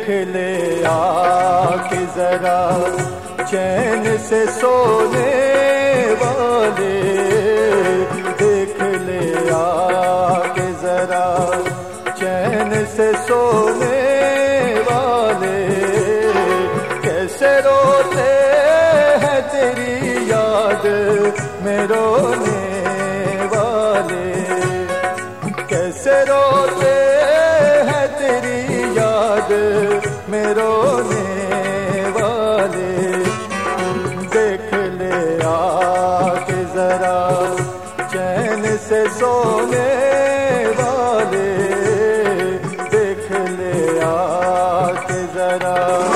ले आके जरा चैन से सोने वाले, देख ले आके जरा चैन से सोने वाले, कैसे रोते हैं तेरी याद में रोने वाले, कैसे रोते हैं तेरी याद में रोने वाले, देख ले आके जरा चैन से सोने वाले, देख ले आके जरा।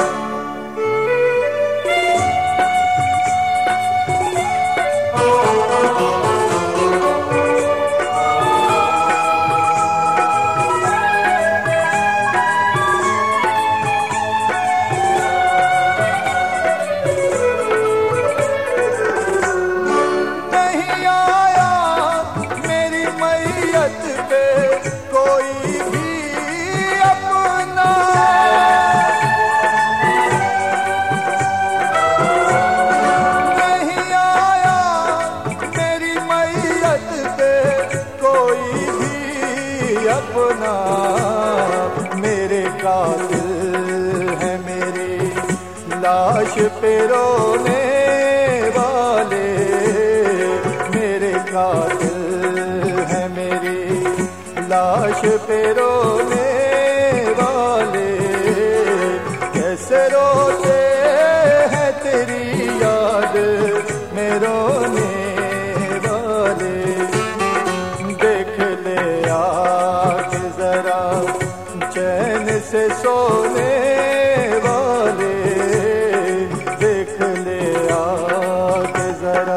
अपना मेरे कातिल है मेरी लाश पे रोने वाले, मेरे कातिल है मेरी लाश पे रोने वाले, कैसे रोते हैं तेरी याद में रोने वाले, देख ले आके जरा चैन से सोने वाले, देख ले आके जरा।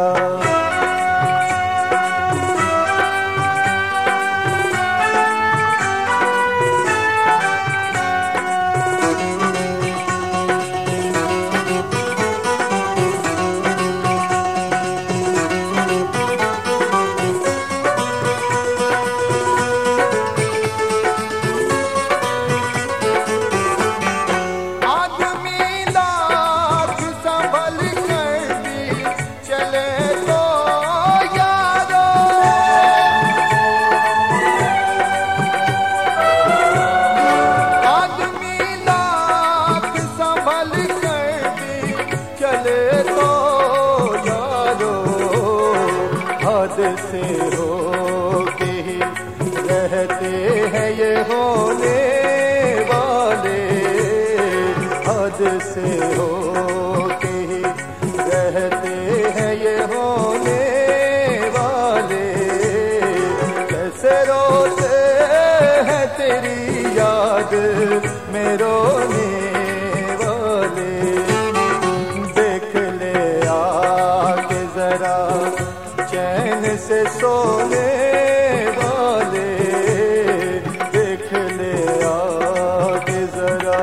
हद से हो के ही रहते हैं ये होने वाले, हद से हो के ही रहते हैं ये होने वाले, कैसे रोते हैं तेरी याद में रोने वाले, देख ले आके जरा चैन से सोने वाले, देख ले आके जरा।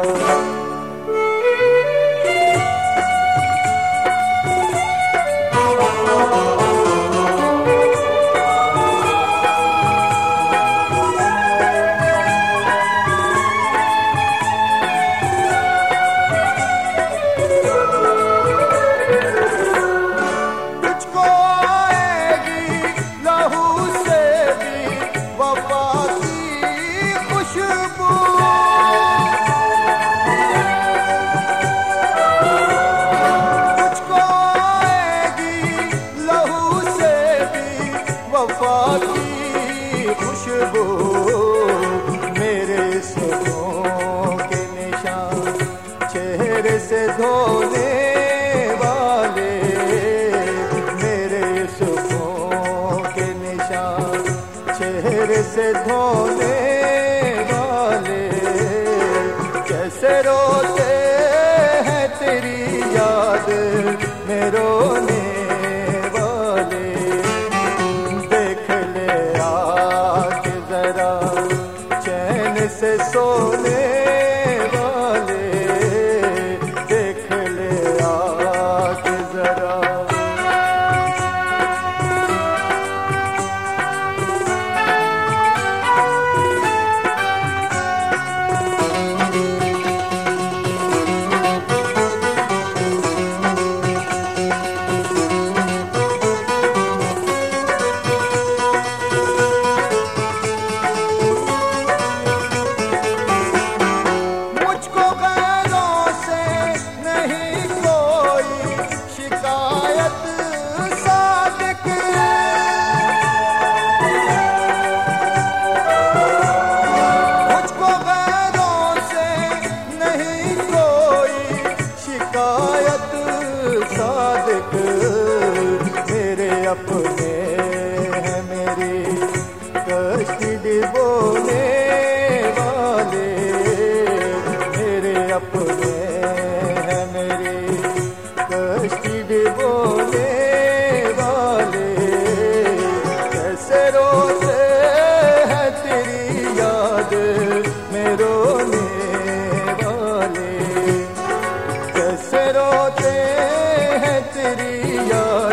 वफा की खुशबू मेरे सपनों के निशान चेहरे से धोने वाले, मेरे सपनों के निशान चेहरे से धोने वाले, कैसे रोते हैं तेरी याद में रोने वाले, चैन से सोने वाले, देख ले आके जरा। अपने हैं मेरी कश्ती डिबोने वाले, कैसे रोते हैं तेरी याद में रोने वाले, कैसे रोते हैं तेरी याद